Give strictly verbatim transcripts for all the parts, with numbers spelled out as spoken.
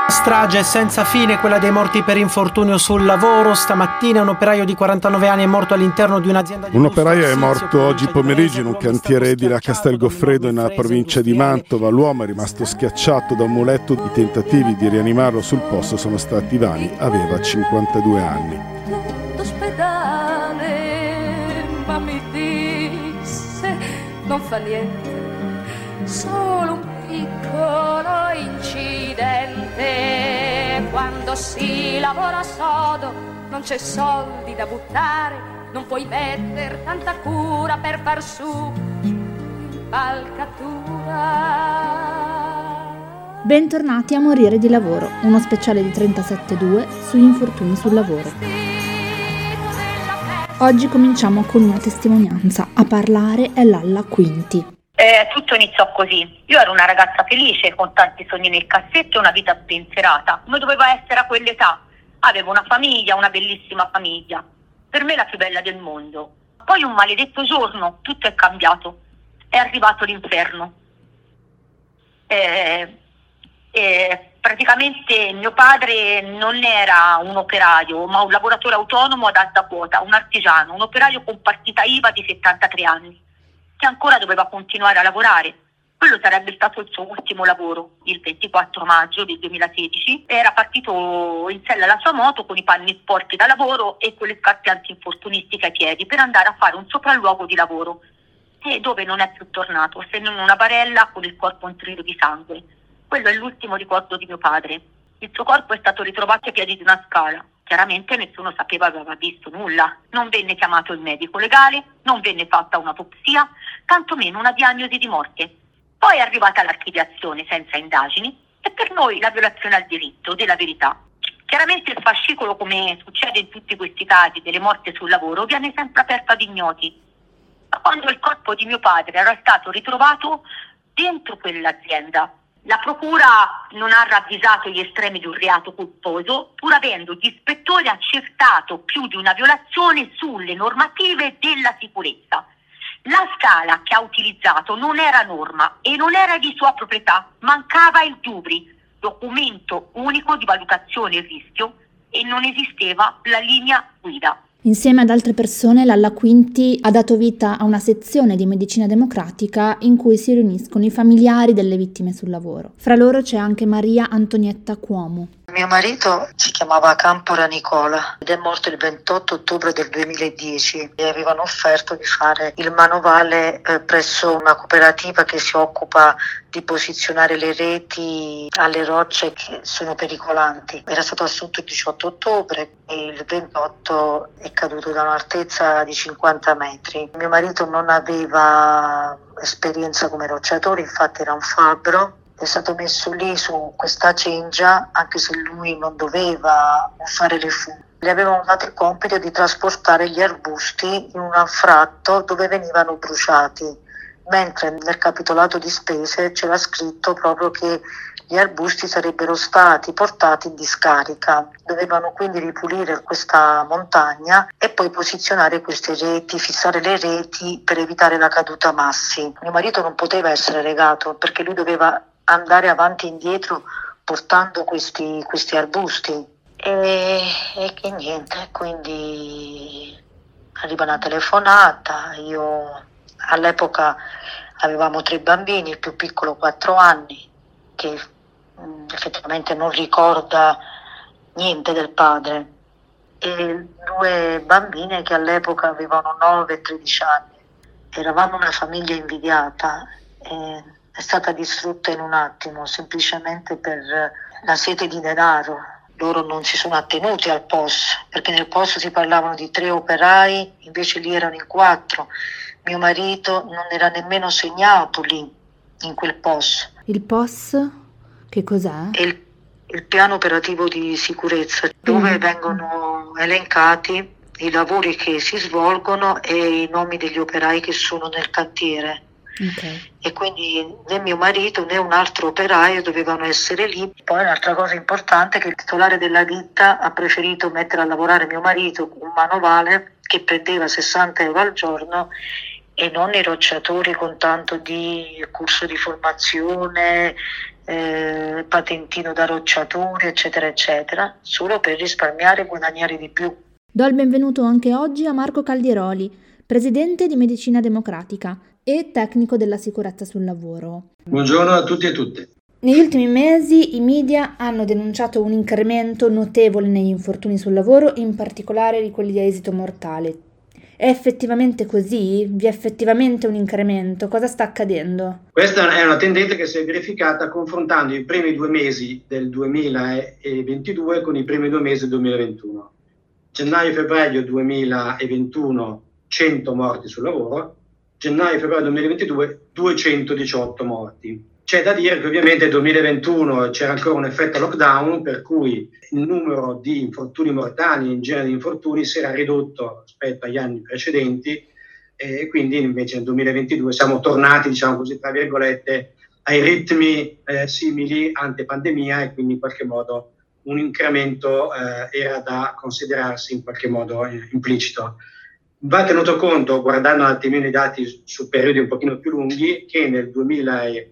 Strage senza fine, quella dei morti per infortunio sul lavoro. Stamattina un operaio di quarantanove anni è morto all'interno di un'azienda di Un operaio è morto oggi pomeriggio in un cantiere edile a Castel Goffredo, nella provincia di Mantova. L'uomo è rimasto schiacciato da un muletto. I tentativi di rianimarlo sul posto sono stati vani. Aveva cinquantadue anni. D'ospedale, ma mi disse non fa niente, solo un piccolo incidente. Quando si lavora sodo non c'è soldi da buttare, non puoi mettere tanta cura per far su impalcatura. Bentornati a Morire di lavoro, uno speciale di trentasette due sugli infortuni sul lavoro. Oggi cominciamo con una testimonianza. A parlare è Lalla Quinti. Eh, tutto iniziò così. Io ero una ragazza felice, con tanti sogni nel cassetto e una vita spensierata, come doveva essere a quell'età. Avevo una famiglia, una bellissima famiglia, per me la più bella del mondo. Poi un maledetto giorno tutto è cambiato, è arrivato l'inferno. Eh, eh, praticamente mio padre non era un operaio, ma un lavoratore autonomo ad alta quota, un artigiano, un operaio con partita I V A di settantatré anni. Che ancora doveva continuare a lavorare. Quello sarebbe stato il suo ultimo lavoro. Il ventiquattro maggio del duemilasedici era partito in sella alla sua moto con i panni sporchi da lavoro e con le scarpe antinfortunistiche ai piedi per andare a fare un sopralluogo di lavoro, e dove non è più tornato, se non una barella con il corpo intrito di sangue. Quello è l'ultimo ricordo di mio padre. Il suo corpo è stato ritrovato ai piedi di una scala. Chiaramente nessuno sapeva, aveva visto nulla. Non venne chiamato il medico legale, non venne fatta un'autopsia, tantomeno una diagnosi di morte. Poi è arrivata l'archiviazione senza indagini e per noi la violazione al diritto della verità. Chiaramente il fascicolo, come succede in tutti questi casi delle morti sul lavoro, viene sempre aperto ad ignoti. Ma quando il corpo di mio padre era stato ritrovato dentro quell'azienda, la procura non ha ravvisato gli estremi di un reato colposo, pur avendo gli ispettori accertato più di una violazione sulle normative della sicurezza. La scala che ha utilizzato non era norma e non era di sua proprietà, mancava il D U B R I, documento unico di valutazione e rischio, e non esisteva la linea guida. Insieme ad altre persone, Lalla Quinti ha dato vita a una sezione di medicina democratica in cui si riuniscono i familiari delle vittime sul lavoro. Fra loro c'è anche Maria Antonietta Cuomo. Mio marito si chiamava Campora Nicola ed è morto il ventotto ottobre del duemiladieci e avevano offerto di fare il manovale eh, presso una cooperativa che si occupa di posizionare le reti alle rocce che sono pericolanti. Era stato assunto il diciotto ottobre e il ventotto è caduto da un'altezza di cinquanta metri. Mio marito non aveva esperienza come rocciatore, infatti era un fabbro. È stato messo lì su questa cengia, anche se lui non doveva fare le fughe. Le avevano dato il compito di trasportare gli arbusti in un anfratto dove venivano bruciati, mentre nel capitolato di spese c'era scritto proprio che gli arbusti sarebbero stati portati in discarica. Dovevano quindi ripulire questa montagna e poi posizionare queste reti, fissare le reti per evitare la caduta massi. Mio marito non poteva essere legato perché lui doveva andare avanti e indietro portando questi, questi arbusti e, e che niente, quindi arriva una telefonata. Io all'epoca avevamo tre bambini, il più piccolo quattro anni, che mh, effettivamente non ricorda niente del padre, e due bambine che all'epoca avevano nove e tredici anni. Eravamo una famiglia invidiata e è stata distrutta in un attimo, semplicemente per la sete di denaro. Loro non si sono attenuti al P O S, perché nel P O S si parlavano di tre operai, invece lì erano in quattro. Mio marito non era nemmeno segnato lì, in quel P O S. Il P O S che cos'è? È il, il piano operativo di sicurezza, dove mm. vengono elencati i lavori che si svolgono e i nomi degli operai che sono nel cantiere. Okay. E quindi né mio marito né un altro operaio dovevano essere lì. Poi un'altra cosa importante è che il titolare della ditta ha preferito mettere a lavorare mio marito con un manovale che prendeva sessanta euro al giorno e non i rocciatori con tanto di corso di formazione, eh, patentino da rocciatore, eccetera, eccetera, solo per risparmiare e guadagnare di più. Do il benvenuto anche oggi a Marco Caldieroli, presidente di Medicina Democratica e tecnico della sicurezza sul lavoro. Buongiorno a tutti e tutte. Negli ultimi mesi i media hanno denunciato un incremento notevole negli infortuni sul lavoro, in particolare di quelli di esito mortale. È effettivamente così? Vi è effettivamente un incremento? Cosa sta accadendo? Questa è una tendenza che si è verificata confrontando i primi due mesi del duemilaventidue con i primi due mesi del duemilaventuno. Gennaio-febbraio duemilaventuno cento morti sul lavoro, gennaio-febbraio duemilaventidue duecentodiciotto morti. C'è da dire che ovviamente nel duemilaventuno c'era ancora un effetto lockdown, per cui il numero di infortuni mortali, in genere di infortuni, si era ridotto rispetto agli anni precedenti e quindi invece nel duemilaventidue siamo tornati, diciamo così, tra virgolette, ai ritmi eh, simili ante pandemia e quindi in qualche modo un incremento eh, era da considerarsi in qualche modo eh, implicito. Va tenuto conto, guardando un attimino i dati su periodi un pochino più lunghi, che nel duemilaventi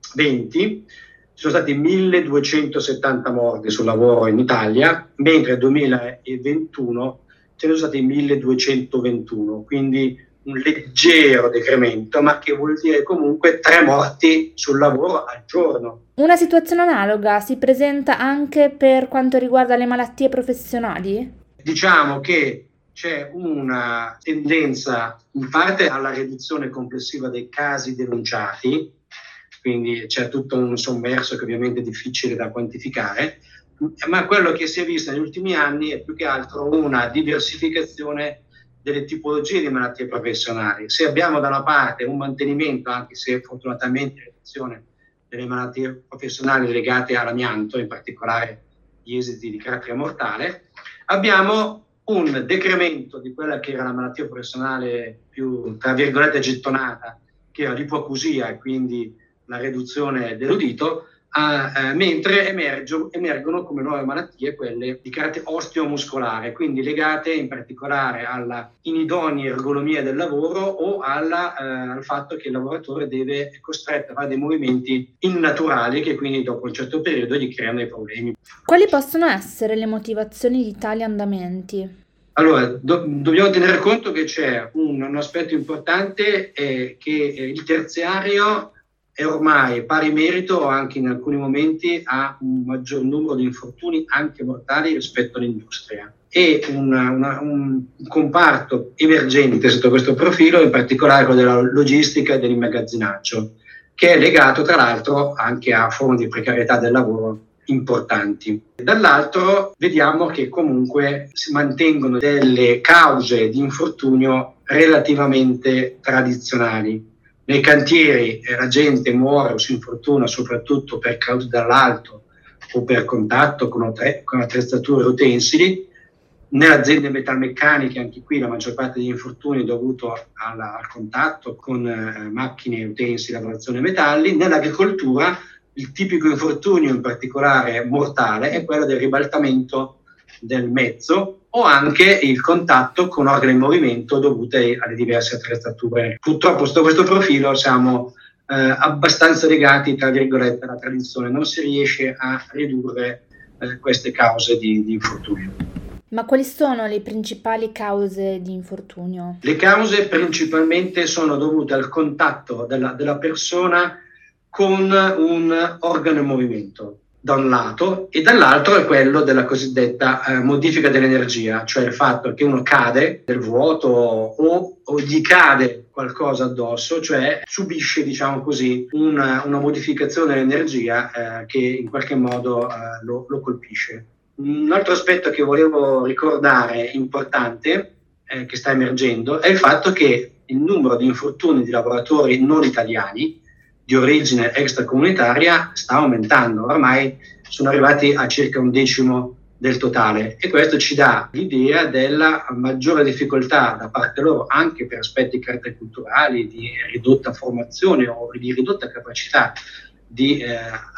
ci sono stati milleduecentosettanta morti sul lavoro in Italia, mentre nel duemilaventuno ce ne sono stati milleduecentoventuno, quindi un leggero decremento, ma che vuol dire comunque tre morti sul lavoro al giorno. Una situazione analoga si presenta anche per quanto riguarda le malattie professionali? Diciamo che c'è una tendenza in parte alla riduzione complessiva dei casi denunciati, quindi c'è tutto un sommerso che ovviamente è difficile da quantificare, ma quello che si è visto negli ultimi anni è più che altro una diversificazione delle tipologie di malattie professionali. Se abbiamo da una parte un mantenimento, anche se fortunatamente riduzione delle malattie professionali legate all'amianto, in particolare gli esiti di carattere mortale, abbiamo un decremento di quella che era la malattia professionale più, tra virgolette, gettonata, che era l'ipoacusia e quindi la riduzione dell'udito, eh, eh, mentre emergio, emergono come nuove malattie quelle di carattere osteomuscolare, quindi legate in particolare alla inidonea ergonomia del lavoro o alla, eh, al fatto che il lavoratore deve è costretto a fare dei movimenti innaturali che quindi dopo un certo periodo gli creano dei problemi. Quali possono essere le motivazioni di tali andamenti? Allora, do, dobbiamo tenere conto che c'è un, un aspetto importante, è che il terziario è ormai pari merito o anche in alcuni momenti ha un maggior numero di infortuni anche mortali rispetto all'industria. E una, una, un comparto emergente sotto questo profilo, in particolare quello della logistica e dell'immagazzinaggio, che è legato tra l'altro anche a forme di precarietà del lavoro importanti. Dall'altro vediamo che comunque si mantengono delle cause di infortunio relativamente tradizionali. Nei cantieri eh, la gente muore o si infortuna soprattutto per cause dall'alto o per contatto con, attre- con attrezzature utensili. Nelle aziende metalmeccaniche anche qui la maggior parte degli infortuni è dovuto alla, al contatto con eh, macchine, utensili, lavorazione metalli. Nell'agricoltura il tipico infortunio in particolare mortale è quello del ribaltamento del mezzo o anche il contatto con organi in movimento dovute alle diverse attrezzature. Purtroppo sotto questo profilo siamo eh, abbastanza legati, tra virgolette, alla tradizione, non si riesce a ridurre eh, queste cause di, di infortunio. Ma quali sono le principali cause di infortunio? Le cause principalmente sono dovute al contatto della, della persona con un organo in movimento, da un lato, e dall'altro è quello della cosiddetta eh, modifica dell'energia, cioè il fatto che uno cade del vuoto o, o gli cade qualcosa addosso, cioè subisce, diciamo così, una, una modificazione dell'energia eh, che in qualche modo eh, lo, lo colpisce. Un altro aspetto che volevo ricordare importante, eh, che sta emergendo, è il fatto che il numero di infortuni di lavoratori non italiani di origine extracomunitaria sta aumentando. Ormai sono arrivati a circa un decimo del totale e questo ci dà l'idea della maggiore difficoltà da parte loro anche per aspetti di carattere culturali, di ridotta formazione o di ridotta capacità di eh,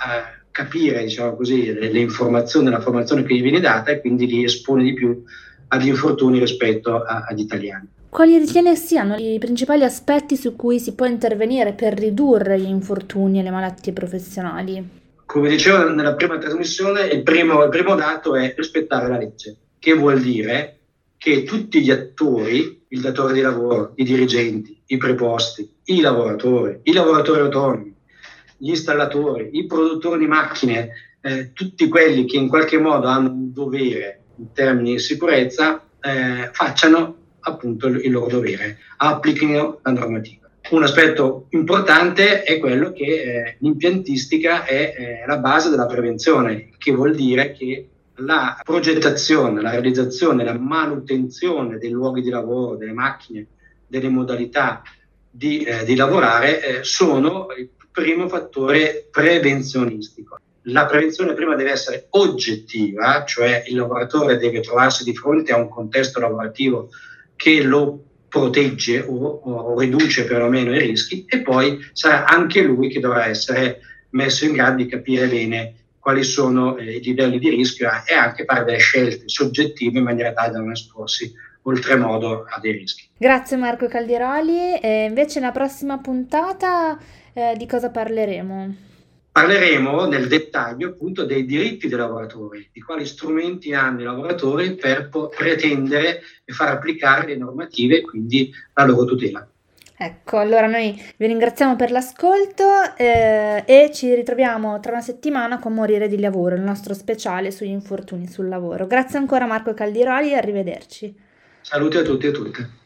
capire, diciamo così, le, le informazioni, la formazione che gli viene data e quindi li espone di più agli infortuni rispetto a, agli italiani. quali ritiene siano i principali aspetti su cui si può intervenire per ridurre gli infortuni e le malattie professionali? Come dicevo nella prima trasmissione, il primo, il primo dato è rispettare la legge, che vuol dire che tutti gli attori, il datore di lavoro, i dirigenti, i preposti, i lavoratori, i lavoratori autonomi, gli installatori, i produttori di macchine, eh, tutti quelli che in qualche modo hanno un dovere in termini di sicurezza, eh, facciano appunto il loro dovere, applichino la normativa. Un aspetto importante è quello che eh, l'impiantistica è eh, la base della prevenzione, che vuol dire che la progettazione, la realizzazione, la manutenzione dei luoghi di lavoro, delle macchine, delle modalità di, eh, di lavorare eh, sono il primo fattore prevenzionistico. La prevenzione prima deve essere oggettiva, cioè il lavoratore deve trovarsi di fronte a un contesto lavorativo che lo protegge o, o riduce perlomeno i rischi, e poi sarà anche lui che dovrà essere messo in grado di capire bene quali sono eh, i livelli di rischio e anche fare delle scelte soggettive in maniera tale da non esporsi oltremodo a dei rischi. Grazie Marco Caldiroli. E invece nella prossima puntata eh, di cosa parleremo? Parleremo nel dettaglio appunto dei diritti dei lavoratori, di quali strumenti hanno i lavoratori per po- pretendere e far applicare le normative e quindi la loro tutela. Ecco, allora noi vi ringraziamo per l'ascolto eh, e ci ritroviamo tra una settimana con Morire di Lavoro, il nostro speciale sugli infortuni sul lavoro. Grazie ancora Marco Caldiroli e arrivederci. Saluti a tutti e a tutte.